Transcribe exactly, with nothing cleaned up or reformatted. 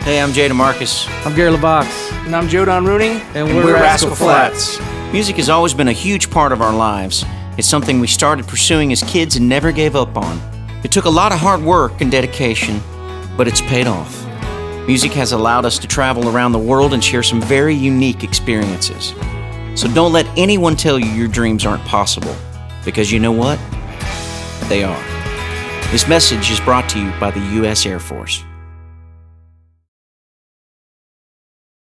Hey, I'm Jay DeMarcus. I'm Gary LeVox. And I'm Joe Don Rooney. And, And we're, we're Rascal, Rascal Flats. Flats. Music has always been a huge part of our lives. It's something we started pursuing as kids and never gave up on. It took a lot of hard work and dedication, but it's paid off. Music has allowed us to travel around the world and share some very unique experiences. So don't let anyone tell you your dreams aren't possible, because you know what? They are. This message is brought to you by the U S Air Force.